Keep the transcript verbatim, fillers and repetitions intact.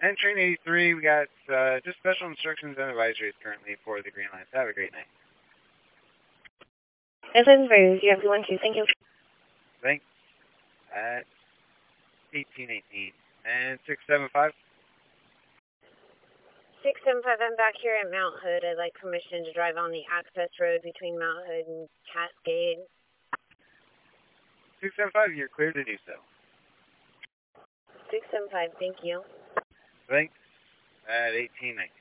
And train eighty-three, we got uh, just special instructions and advisories currently for the Green Lines. Have a great night. This is Rose, U F one two, thank you. Thanks. At eighteen eighteen. And six seven five. six seven five, I'm back here at Mount Hood. I'd like permission to drive on the access road between Mount Hood and Cascade. six seven five, you're clear to do so. six seven five, thank you. Thanks. At eighteen nineteen.